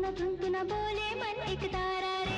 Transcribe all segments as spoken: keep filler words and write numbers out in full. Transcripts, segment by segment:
तुन तुन तुन बोले मन एक तारा रे।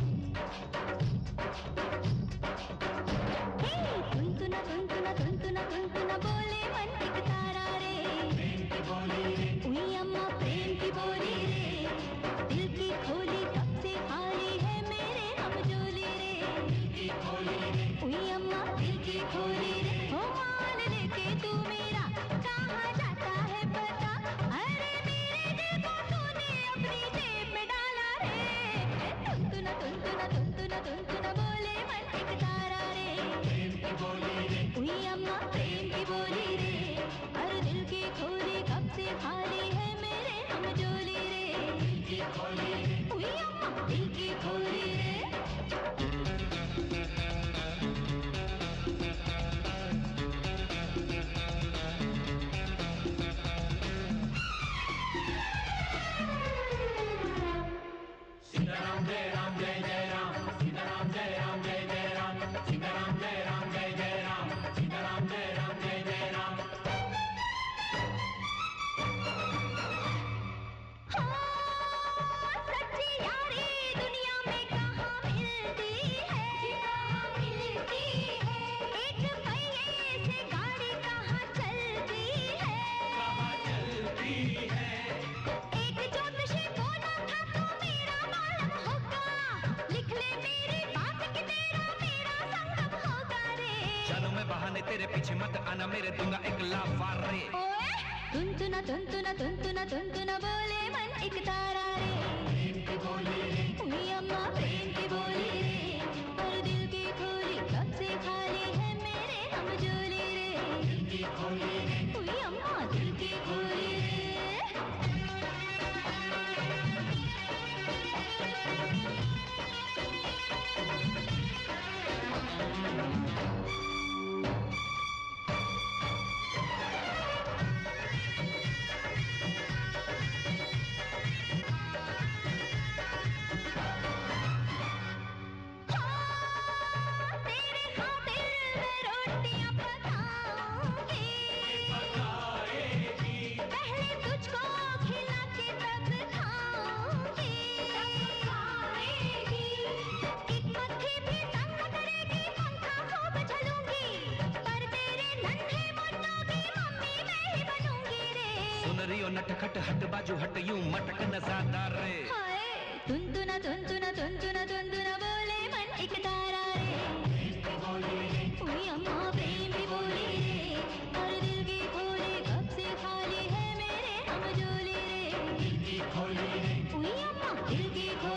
हे तुन तुन तुन तुन तुन तुन तुन तुन बोले मन एक तारा रे। प्रेम की बोली रे, उई अम्मा प्रेम की बोली रे। दिल की खोली कब से खाली है मेरे हमजोली रे। दिल की खोली रे, उई अम्मा दिल की खोली रे। हो मान लेके तू मेरा कहाँ जाता है पता। अरे मेरे दिल को तूने अपनी जेब में डाला रे। तुन तुन तुन तुन तुन तुन तुन तुन बोले मन एक तारा रे। प्रेम की बोली रे, उई अम्मा प्रेम की बोली रे। हर दिल की खोली कब से खाली है मेरे हमजोली रे। दिल की खोली रे, उई अम्मा दिल की खोली रे। सीताराम जय राम जय जय राम, सीताराम जय राम जय जय राम, सीताराम जय राम जय जय राम, सीताराम जय राम जय जय राम। हाँ, सच्ची यारी दुनिया में कहाँ मिलती है, कहाँ मिलती है। एक पहिए से गाड़ी कहाँ चलती है, कहाँ चलती है। एक ज्योतिषी बोला था तो मेरा मालूम होगा। लिख ले मेरी बात कि तेरा मेरा संगम होगा रे। चलो मैं बहाने तेरे पीछे मत आना, मेरे दूंगा एक लाफार रे। ओए तुन तुन तुन तुन तुन तुन तुन तुन बोले मन एक तारा रे। प्रेम की बोली रे, उई अम्मा प्रेम की बोली रे। हर दिल की खोली कब से खाली है मेरे हमजोली रे। दिल की खोली रे, उई अम्मा दिल की खोली रे। हाँ, तेरे खातिर मैं रोटियां पकाऊंगी। पकाएगी। पहले तुझको खिला के तब खाऊंगी। खाएगी। एक मट्ठी भी तंग न करेगी, पंखा खूब झलूंगी। पर तेरे नन्हे मुन्नों की मम्मी मैं ही बनूंगी रे। सुन रही हो नटखट हट बाजू हट यूं मटक नजादार रे। हाय तुन तुन तुन तुन तुन तुन तुन तुन बोले मन एक तारा रे। प्रेम की बोली रे, उई अम्मा प्रेम की बोली रे। हर दिल की खोली कब से खाली है मेरे हमजोली रे। दिल की खोली रे, उई अम्मा दिल की खोली